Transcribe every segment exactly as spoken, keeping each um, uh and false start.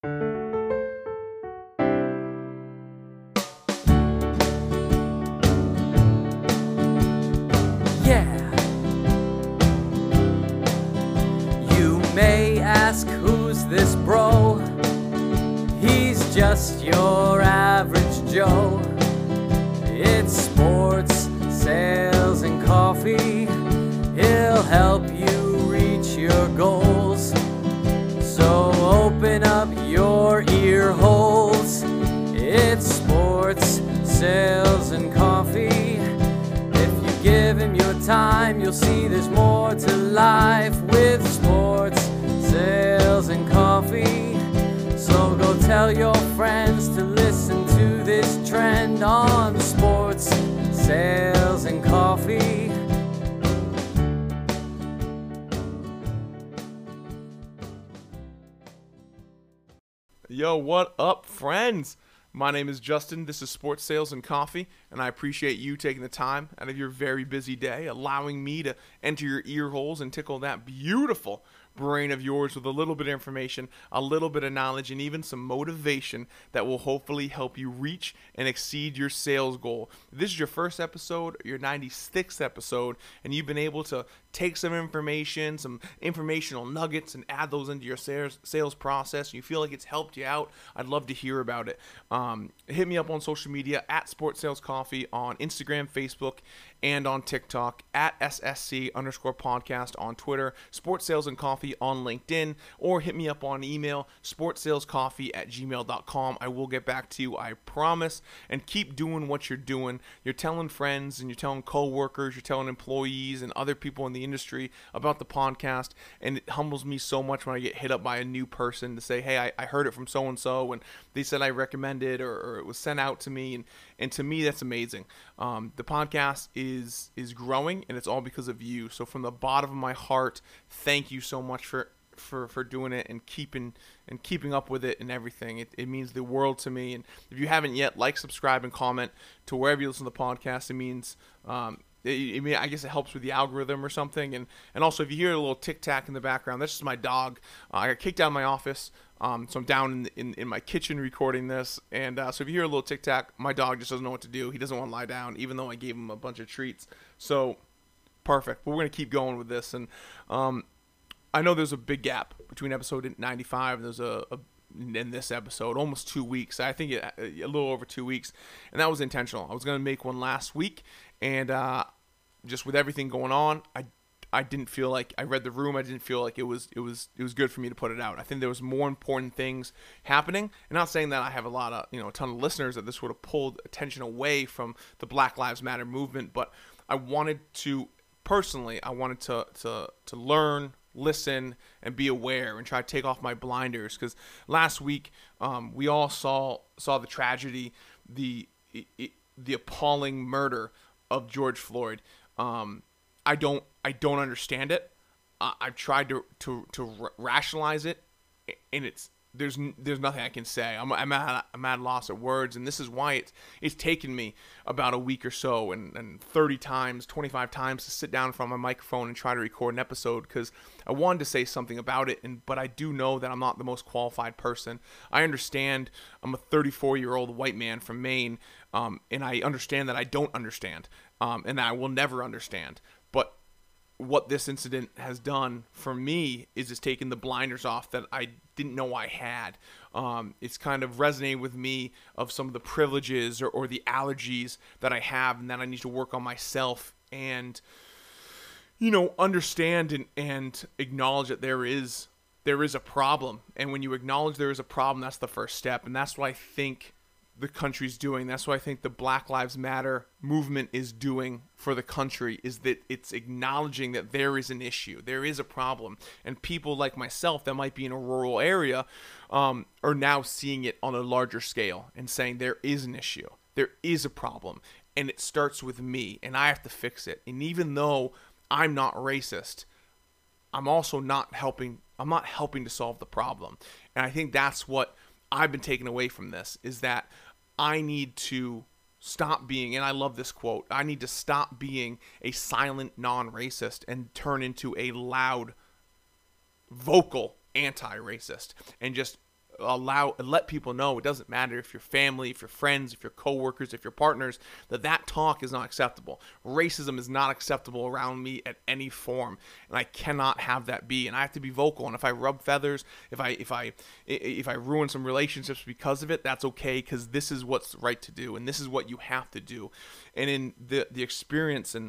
Yeah. You may ask, who's this bro? He's just your average Joe. It's sports, sales, and coffee. He'll help you reach your goals. So open up your ear holes. It's sports, sales, and coffee. If you give him your time, you'll see there's more to life with sports, sales, and coffee. So go tell your friends to listen to this trend on sports, sales, and coffee. Yo, what up, friends? My name is Justin. This is Sports Sales and Coffee, and I appreciate you taking the time out of your very busy day, allowing me to enter your ear holes and tickle that beautiful brain of yours with a little bit of information, a little bit of knowledge, and even some motivation that will hopefully help you reach and exceed your sales goal. If this is your first episode, your ninety-sixth episode, and you've been able to take some information, some informational nuggets, and add those into your sales sales process, and you feel like it's helped you out, I'd love to hear about it. Um, hit me up on social media at Sports Sales Coffee on Instagram, Facebook, and on TikTok, at S S C underscore podcast on Twitter, Sports Sales and Coffee on LinkedIn, or hit me up on email, sportsalescoffee at gmail dot com. I will get back to you, I promise, and keep doing what you're doing. You're telling friends, and you're telling coworkers, you're telling employees and other people in the industry about the podcast, and it humbles me so much when I get hit up by a new person to say, hey, I, I heard it from so-and-so, and they said I recommended, or, or it was sent out to me, and, and to me, that's amazing. Um, the podcast is is growing, and it's all because of you. So from the bottom of my heart, thank you so much for for for doing it and keeping and keeping up with it and everything. It, it means the world to me. And if you haven't yet, like, subscribe, and comment to wherever you listen to the podcast. It means um, it, I mean, I guess it helps with the algorithm or something. And and also, if you hear a little tic tac in the background, that's just my dog. Uh, I got kicked out of my office. Um, so I'm down in, in, in my kitchen recording this, and uh, so if you hear a little tic-tac, my dog just doesn't know what to do. He doesn't want to lie down, even though I gave him a bunch of treats. So, perfect. But we're going to keep going with this, and um, I know there's a big gap between episode ninety-five and there's a, a in this episode, almost two weeks. I think it, a little over two weeks, and that was intentional. I was going to make one last week, and uh, just with everything going on, I I didn't feel like I read the room. I didn't feel like it was it was it was good for me to put it out. I think there was more important things happening. And not saying that I have a lot of, you know, a ton of listeners that this would have pulled attention away from the Black Lives Matter movement, but I wanted to personally, I wanted to to to learn, listen, and be aware, and try to take off my blinders, because last week um, we all saw saw the tragedy, the the appalling murder of George Floyd. Um, I don't I don't understand it. Uh, I've tried to to to rationalize it, and it's there's there's nothing I can say. I'm I'm at I'm at a loss of words, and this is why it's it's taken me about a week or so, and, and thirty times, twenty-five times to sit down in front of my microphone and try to record an episode, because I wanted to say something about it, and but I do know that I'm not the most qualified person. I understand I'm a thirty-four year old white man from Maine, um, and I understand that I don't understand, um, and I will never understand. But what this incident has done for me is it's taken the blinders off that I didn't know I had. Um, it's kind of resonated with me of some of the privileges or, or the allergies that I have, and that I need to work on myself and, you know, understand and, and acknowledge that there is there is a problem. And when you acknowledge there is a problem, that's the first step. And that's what I think the country's doing. That's what I think the Black Lives Matter movement is doing for the country, is that it's acknowledging that there is an issue, there is a problem, and people like myself that might be in a rural area um, are now seeing it on a larger scale and saying there is an issue, there is a problem, and it starts with me, and I have to fix it. And even though I'm not racist, I'm also not helping, I'm not helping to solve the problem. And I think that's what I've been taken away from this, is that I need to stop being, and I love this quote, I need to stop being a silent non-racist and turn into a loud, vocal anti-racist, and just allow and let people know it doesn't matter if you're family, if you're friends, if you're coworkers, if you're partners, that that talk is not acceptable. Racism is not acceptable around me at any form, and I cannot have that be. And I have to be vocal. And if I rub feathers, if I if I if I ruin some relationships because of it, that's okay, because this is what's right to do, and this is what you have to do. And in the the experience and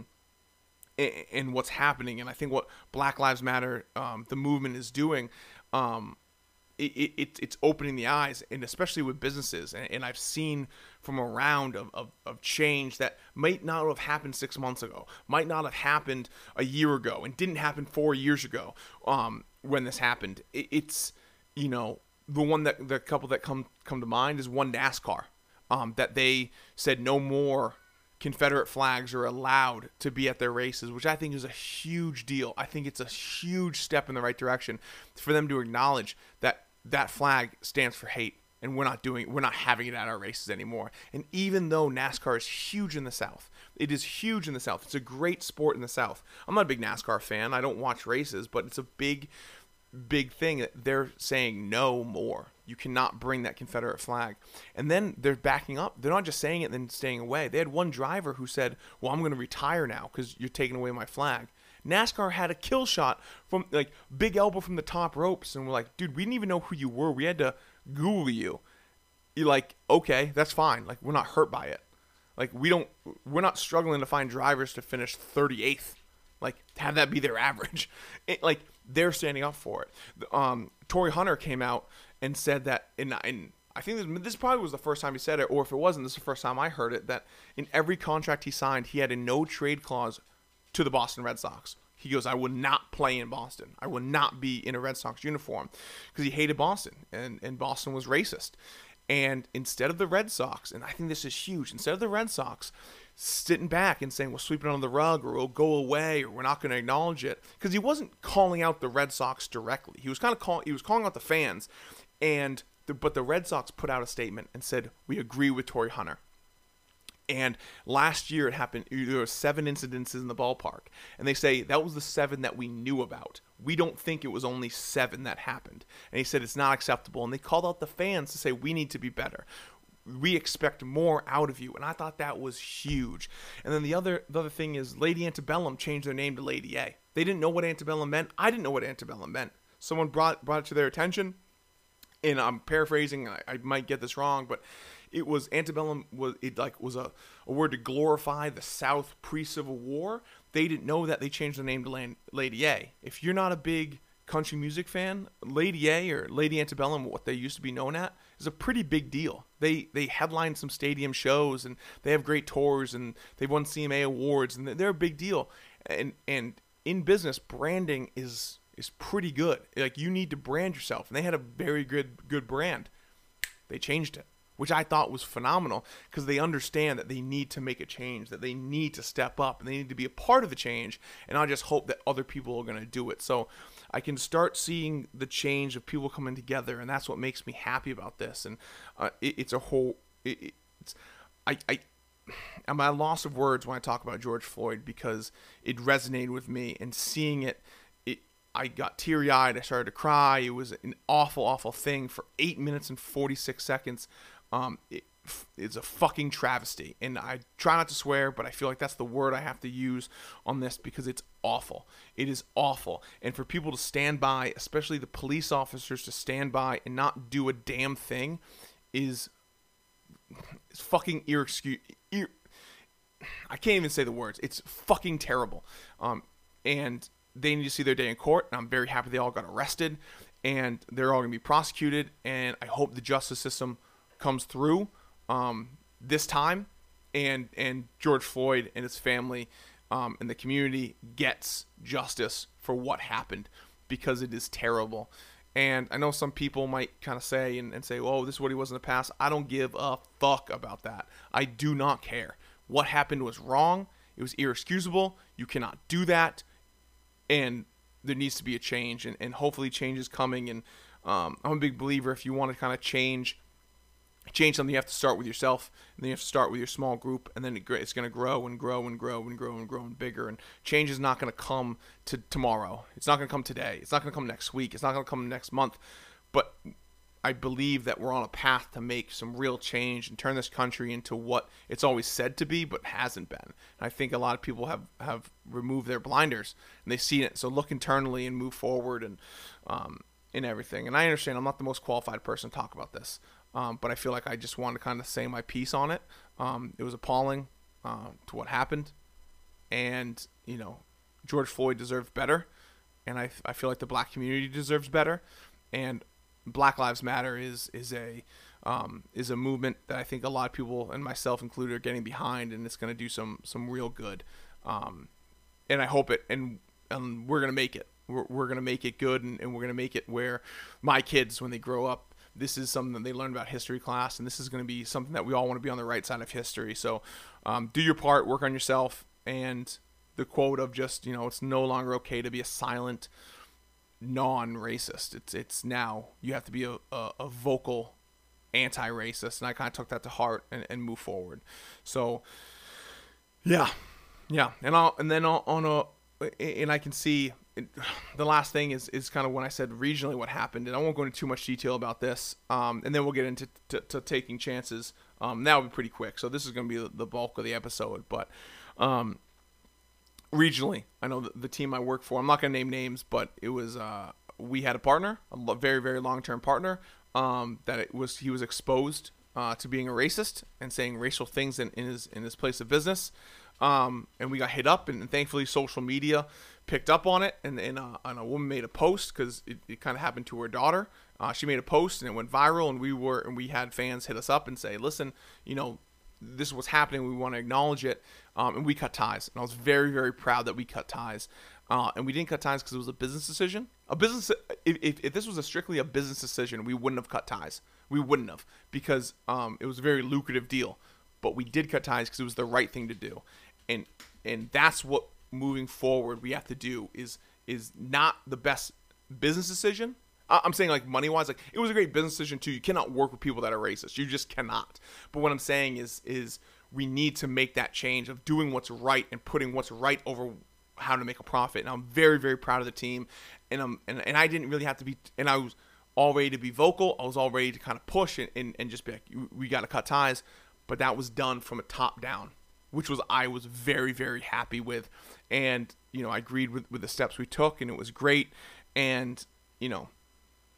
in what's happening, and I think what Black Lives Matter, um, the movement is doing. Um, It, it, it's opening the eyes, and especially with businesses. And, and I've seen from a round of, of, of change that might not have happened six months ago, might not have happened a year ago, and didn't happen four years ago um, when this happened. It, it's, you know, the one that the couple that come come to mind is one NASCAR, um, that they said no more Confederate flags are allowed to be at their races, which I think is a huge deal. I think it's a huge step in the right direction for them to acknowledge that that flag stands for hate, and we're not doing, we're not having it at our races anymore. And even though NASCAR is huge in the South, it is huge in the South. It's a great sport in the South. I'm not a big NASCAR fan. I don't watch races, but it's a big, big thing that they're saying no more. You cannot bring that Confederate flag. And then they're backing up. They're not just saying it and then staying away. They had one driver who said, well, I'm going to retire now because you're taking away my flag. NASCAR had a kill shot from, like, big elbow from the top ropes, and we're like, dude, we didn't even know who you were. We had to Google you. You're like, okay, that's fine. Like, we're not hurt by it. Like, we don't, we're not struggling to find drivers to finish thirty-eighth. Like, have that be their average. It, like, they're standing up for it. Um, Tory Hunter came out and said that, in, in I think this, this probably was the first time he said it, or if it wasn't, this is the first time I heard it, that in every contract he signed, he had a no trade clause to the Boston Red Sox. He goes, I will not play in Boston. I will not be in a Red Sox uniform, because he hated Boston, and, and Boston was racist. And instead of the Red Sox, and I think this is huge, instead of the Red Sox sitting back and saying, we'll sweep it under the rug, or we'll go away, or we're not going to acknowledge it, because he wasn't calling out the Red Sox directly. He was kind of calling, he was calling out the fans, and the, but the Red Sox put out a statement and said, we agree with Tory Hunter. And last year it happened, there were seven incidences in the ballpark. And they say that was the seven that we knew about. We don't think it was only seven that happened. And he said it's not acceptable. And they called out the fans to say, we need to be better. We expect more out of you. And I thought that was huge. And then the other the other thing is Lady Antebellum changed their name to Lady A. They didn't know what Antebellum meant. I didn't know what Antebellum meant. Someone brought, brought it to their attention. And I'm paraphrasing, I, I might get this wrong, but it was antebellum was it like was a, a word to glorify the South pre-Civil War. They didn't know that. They changed the name to Land, Lady A. If you're not a big country music fan, Lady A or Lady Antebellum, what they used to be known at, is a pretty big deal. They they headline some stadium shows, and they have great tours, and they've won C M A awards, and they're a big deal. And and in business, branding is is pretty good. Like, you need to brand yourself, and they had a very good good brand. They changed it, which I thought was phenomenal, because they understand that they need to make a change, that they need to step up, and they need to be a part of the change, and I just hope that other people are going to do it. So I can start seeing the change of people coming together, and that's what makes me happy about this. And uh, it, it's a whole, it, it's, I, I, I'm at a loss of words when I talk about George Floyd, because it resonated with me, and seeing it, it I got teary-eyed, I started to cry. It was an awful, awful thing for eight minutes and forty-six seconds. Um, it, it's a fucking travesty, and I try not to swear, but I feel like that's the word I have to use on this, because it's awful. It is awful, and for people to stand by, especially the police officers, to stand by and not do a damn thing, is it's fucking irexcusable. Ir- I can't even say the words. It's fucking terrible. Um, and they need to see their day in court, and I'm very happy they all got arrested, and they're all going to be prosecuted, and I hope the justice system comes through um, this time, and and George Floyd and his family um, and the community gets justice for what happened, because it is terrible. And I know some people might kind of say and, and say, oh, this is what he was in the past. I don't give a fuck about that. I do not care. What happened was wrong. It was irexcusable. You cannot do that. And there needs to be a change, and, and hopefully change is coming. And um, I'm a big believer, if you want to kind of change change something, you have to start with yourself, and then you have to start with your small group, and then it, it's going to grow and grow and grow and grow and grow and bigger. And change is not going to come to tomorrow. It's not going to come today. It's not going to come next week. It's not going to come next month. But I believe that we're on a path to make some real change and turn this country into what it's always said to be, but hasn't been. And I think a lot of people have, have removed their blinders and they've seen it. So look internally and move forward and um, in everything. And I understand I'm not the most qualified person to talk about this, um, but I feel like I just want to kind of say my piece on it. Um, it was appalling uh, to what happened, and you know, George Floyd deserved better, and I I feel like the black community deserves better, and Black Lives Matter is is a um, is a movement that I think a lot of people, and myself included, are getting behind, and it's going to do some some real good. Um, and I hope it, and, and we're going to make it. We're, we're going to make it good, and, and we're going to make it where my kids, when they grow up, this is something that they learn about history class, and this is going to be something that we all want to be on the right side of history. So um, do your part, work on yourself, and the quote of just, you know, it's no longer okay to be a silent non-racist. It's it's now you have to be a, a, a vocal anti-racist, and I kind of took that to heart and, and move forward. So yeah, yeah, and I'll and then I'll, on a and I can see it, the last thing is is kind of when I said regionally what happened, and I won't go into too much detail about this, um, and then we'll get into to, to taking chances. Um, that will be pretty quick, so this is going to be the, the bulk of the episode, but. Um, Regionally, I know the, the team I work for, I'm not going to name names, but it was, uh, we had a partner, a very, very long-term partner, um, that it was, he was exposed, uh, to being a racist and saying racial things in, in his, in his place of business. Um, and we got hit up, and, and thankfully social media picked up on it, and, and, uh, and a woman made a post, cause it, it kind of happened to her daughter. Uh, she made a post and it went viral, and we were, and we had fans hit us up and say, listen, you know, this is what's happening. We want to acknowledge it. Um, and we cut ties. And I was very, very proud that we cut ties. Uh, and we didn't cut ties because it was a business decision. A business, if, if, if this was a strictly a business decision, we wouldn't have cut ties. We wouldn't have, because um, it was a very lucrative deal. But we did cut ties because it was the right thing to do. And and that's what moving forward we have to do is is not the best business decision. I'm saying, like, money-wise, like, it was a great business decision, too. You cannot work with people that are racist. You just cannot. But what I'm saying is is we need to make that change of doing what's right and putting what's right over how to make a profit. And I'm very, very proud of the team. And I'm, and, and I didn't really have to be – and I was all ready to be vocal. I was all ready to kind of push and, and, and just be like, we got to cut ties. But that was done from a top down, which was I was very, very happy with. And, you know, I agreed with, with the steps we took, and it was great. And, you know –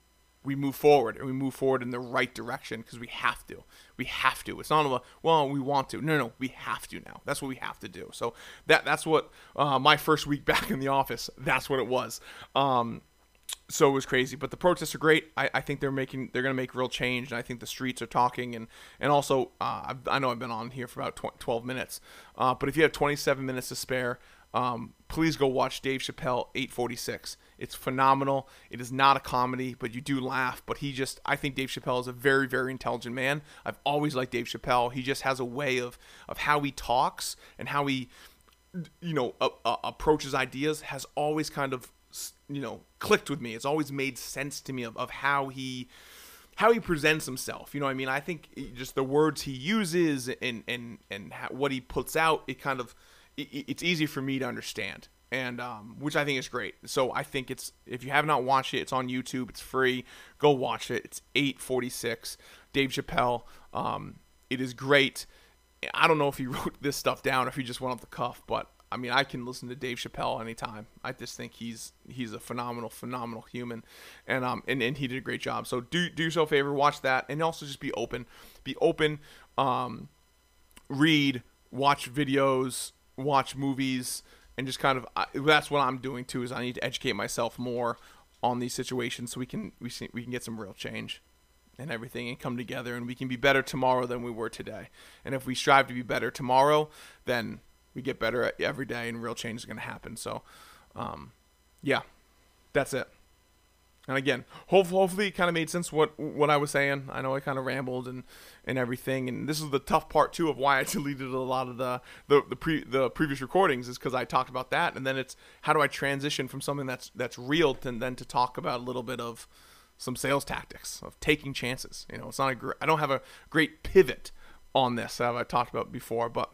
we move forward, and we move forward in the right direction because we have to. We have to. It's not a, well, we want to. No, no, we have to now. That's what we have to do. So that that's what uh, my first week back in the office, that's what it was. Um, so it was crazy. But the protests are great. I, I think they're making they're going to make real change, and I think the streets are talking. And, and also, uh, I've, I know I've been on here for about twelve minutes, uh, but if you have twenty-seven minutes to spare, Um, please go watch Dave Chappelle eight forty-six. It's phenomenal. It is not a comedy, but you do laugh. But he just, I think Dave Chappelle is a very, very intelligent man. I've always liked Dave Chappelle. He just has a way of, of how he talks and how he, you know, uh, uh, approaches ideas has always kind of, you know, clicked with me. It's always made sense to me of, of how he, how he presents himself. You know what I mean? I think just the words he uses and, and, and how, what he puts out, it kind of, it's easy for me to understand, and um, which I think is great. So I think it's, if you have not watched it, it's on YouTube. It's free. Go watch it. It's eight forty-six. Dave Chappelle. Um, it is great. I don't know if he wrote this stuff down, or if he just went off the cuff, but I mean, I can listen to Dave Chappelle anytime. I just think he's he's a phenomenal, phenomenal human, and um and, and he did a great job. So do do yourself a favor, watch that, and also just be open, be open. Um, read, watch videos, watch movies, and just kind of I, that's what I'm doing too. Is I need to educate myself more on these situations so we can we see, we can get some real change and everything, and come together, and we can be better tomorrow than we were today. And if we strive to be better tomorrow, then we get better every day, and real change is going to happen. So, um, yeah, that's it. And again, hopefully, hopefully it kind of made sense what what I was saying. I know I kind of rambled and, and everything, and this is the tough part too of why I deleted a lot of the the the, pre, the previous recordings, is because I talked about that, and then it's how do I transition from something that's that's real to then to talk about a little bit of some sales tactics of taking chances. You know, it's not a gr- I don't have a great pivot on this that I've talked about before, but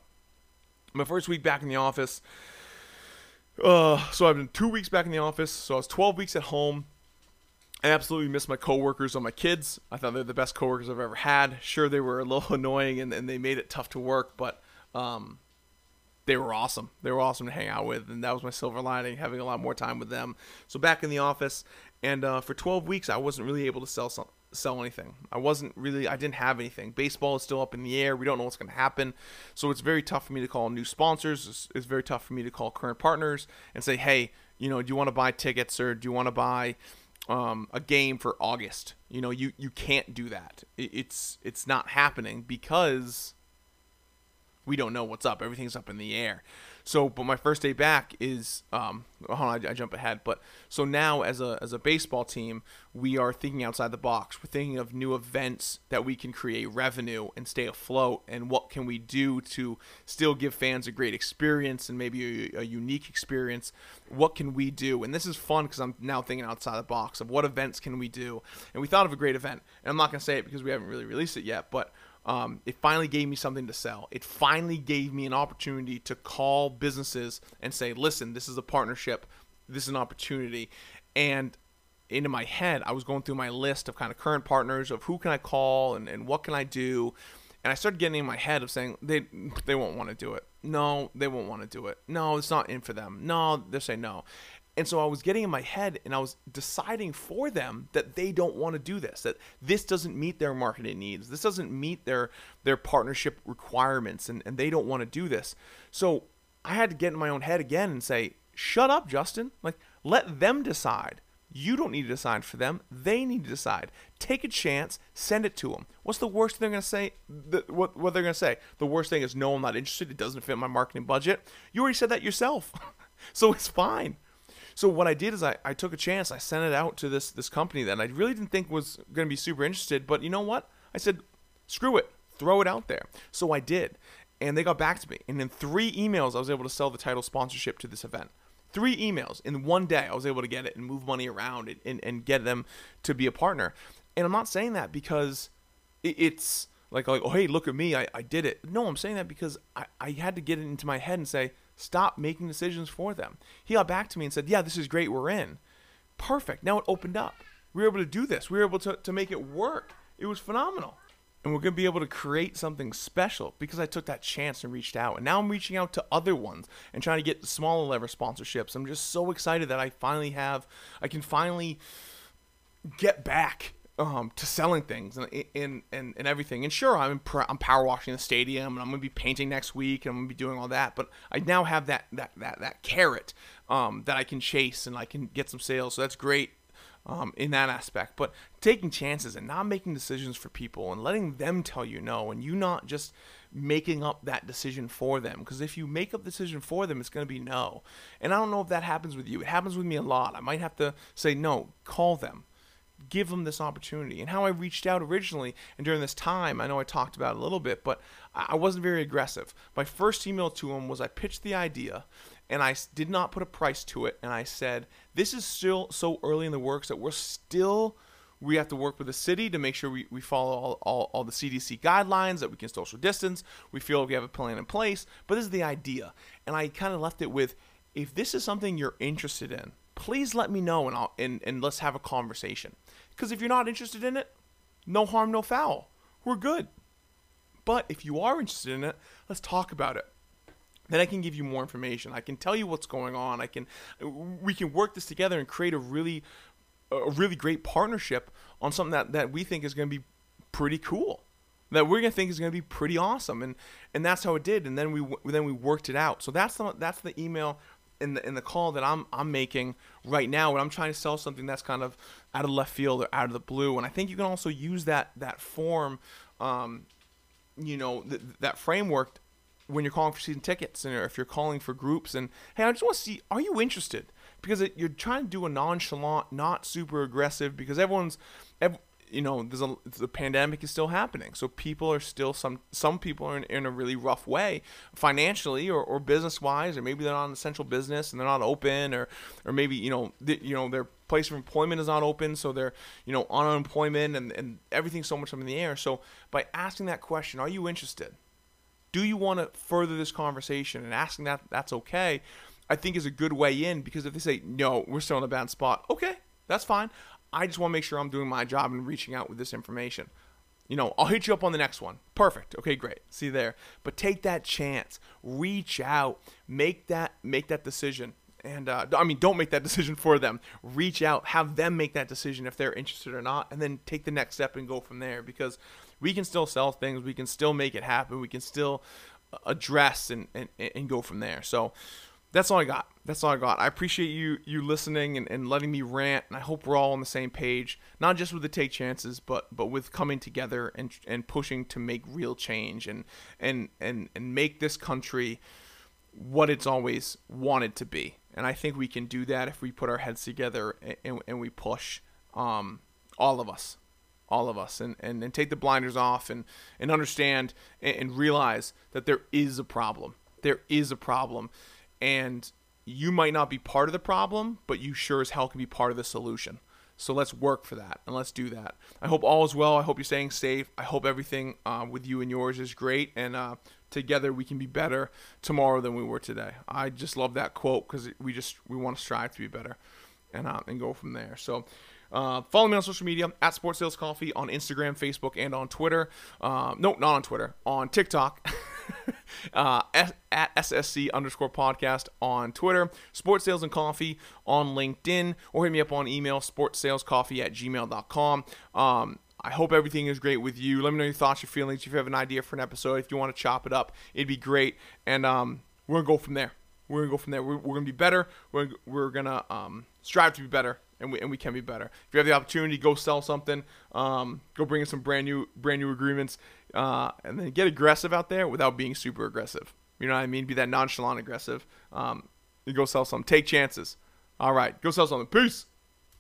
my first week back in the office. Uh, so I've been two weeks back in the office, so I was twelve weeks at home. I absolutely miss my coworkers and my kids. I thought they're the best coworkers I've ever had. Sure, they were a little annoying and, and they made it tough to work, but um, they were awesome. They were awesome to hang out with, and that was my silver lining, having a lot more time with them. So back in the office, and uh, for twelve weeks, I wasn't really able to sell some, sell anything. I wasn't really, I didn't have anything. Baseball is still up in the air. We don't know what's going to happen. So it's very tough for me to call new sponsors. It's, it's very tough for me to call current partners and say, hey, you know, do you want to buy tickets, or do you want to buy um, a game for August? You know, you, you can't do that. It, it's, it's not happening because we don't know what's up. Everything's up in the air. So, but my first day back is, um, hold on, I, I jump ahead. But so now as a as a baseball team, we are thinking outside the box. We're thinking of new events that we can create revenue and stay afloat. And what can we do to still give fans a great experience and maybe a, a unique experience? What can we do? And this is fun because I'm now thinking outside the box of what events can we do. And we thought of a great event. And I'm not going to say it because we haven't really released it yet, but Um, it finally gave me something to sell. It finally gave me an opportunity to call businesses and say, listen, this is a partnership. This is an opportunity. And into my head, I was going through my list of kind of current partners of who can I call and, and what can I do. And I started getting in my head of saying, they they won't want to do it. No, they won't want to do it. No, it's not in for them. No, they're saying no. And so I was getting in my head and I was deciding for them that they don't want to do this, that this doesn't meet their marketing needs. This doesn't meet their their partnership requirements, and, and they don't want to do this. So I had to get in my own head again and say, shut up, Justin. Like, let them decide. You don't need to decide for them. They need to decide. Take a chance. Send it to them. What's the worst thing they're going to say? The, what, what they're going to say? The worst thing is, no, I'm not interested. It doesn't fit my marketing budget. You already said that yourself. So it's fine. So what I did is I, I took a chance. I sent it out to this this company that I really didn't think was going to be super interested. But you know what? I said, screw it. Throw it out there. So I did. And they got back to me. And in three emails, I was able to sell the title sponsorship to this event. Three emails. In one day, I was able to get it and move money around and, and, and get them to be a partner. And I'm not saying that because it, it's like, like, oh, hey, look at me. I, I did it. No, I'm saying that because I, I had to get it into my head and say, stop making decisions for them. He got back to me and said, yeah, this is great. We're in. Perfect. Now it opened up. We were able to do this. We were able to, to make it work. It was phenomenal. And we're going to be able to create something special because I took that chance and reached out. And now I'm reaching out to other ones and trying to get smaller level sponsorships. I'm just so excited that I finally have, I can finally get back Um, to selling things and, and and and everything. And sure, I'm I'm power washing the stadium, and I'm going to be painting next week, and I'm going to be doing all that. But I now have that that that that carrot um, that I can chase, and I can get some sales. So that's great um, in that aspect. But taking chances and not making decisions for people and letting them tell you no, and you not just making up that decision for them. Because if you make up the decision for them, it's going to be no. And I don't know if that happens with you. It happens with me a lot. I might have to say no. Call them. Give them this opportunity. And how I reached out originally, and during this time, I know I talked about it a little bit, but I wasn't very aggressive. My first email to him was I pitched the idea, and I did not put a price to it, and I said, this is still so early in the works that we're still, we have to work with the city to make sure we, we follow all, all, all the C D C guidelines, that we can social distance. We feel like we have a plan in place, but this is the idea. And I kind of left it with, if this is something you're interested in, please let me know, and, I'll, and, and let's have a conversation. Because if you're not interested in it, no harm, no foul. We're good. But if you are interested in it, let's talk about it. Then I can give you more information. I can tell you what's going on. I can, we can work this together and create a really, a really great partnership on something that, that we think is going to be pretty cool. That we're gonna think is gonna be pretty awesome. And and that's how it did. And then we then we worked it out. So that's the that's the email. In the in the call that I'm I'm making right now, when I'm trying to sell something that's kind of out of left field or out of the blue. And I think you can also use that that form, um, you know, th- that framework when you're calling for season tickets, and if you're calling for groups. And hey, I just want to see, are you interested? Because it, you're trying to do a nonchalant, not super aggressive, because everyone's, every, you know, there's a the pandemic is still happening, so people are still some some people are in, in a really rough way financially or, or business wise, or maybe they're not an essential business and they're not open, or or maybe you know th- you know their place of employment is not open, so they're you know on unemployment, and and everything's so much up in the air. So by asking that question, are you interested? Do you want to further this conversation? And asking that that's okay, I think is a good way in, because if they say no, we're still in a bad spot, okay, that's fine. I just want to make sure I'm doing my job and reaching out with this information. You know, I'll hit you up on the next one. Perfect. Okay, great. See you there. But take that chance. Reach out. Make that make that decision. And, uh, I mean, don't make that decision for them. Reach out. Have them make that decision if they're interested or not. And then take the next step and go from there. Because we can still sell things. We can still make it happen. We can still address and, and, and go from there. So that's all I got. That's all I got. I appreciate you you listening and, and letting me rant, and I hope we're all on the same page, not just with the Take Chances, but but with coming together and and pushing to make real change and and and, and make this country what it's always wanted to be. And I think we can do that if we put our heads together and, and, and we push, um, all of us. all of us and, and, and take the blinders off and, and understand and, and realize that there is a problem. There is a problem. And you might not be part of the problem, but you sure as hell can be part of the solution. So let's work for that and let's do that. I hope all is well. I hope you're staying safe. I hope everything uh, with you and yours is great. And uh, together we can be better tomorrow than we were today. I just love that quote because we just we want to strive to be better and uh, and go from there. So uh, follow me on social media at Sports Sales Coffee on Instagram, Facebook, and on Twitter. Uh, no, not on Twitter. On TikTok. uh, at S S C underscore podcast on Twitter, Sports Sales and Coffee on LinkedIn, or hit me up on email, sportsalescoffee at gmail dot com. Um, I hope everything is great with you. Let me know your thoughts, your feelings. If you have an idea for an episode, if you want to chop it up, it'd be great. And um, we're going to go from there. We're going to go from there. We're, we're going to be better. We're, we're going to um, strive to be better. And we, and we can be better. If you have the opportunity, go sell something. Um, go bring in some brand new brand new agreements. Uh, and then get aggressive out there without being super aggressive. You know what I mean? Be that nonchalant aggressive. Um, you go sell something. Take chances. All right. Go sell something. Peace.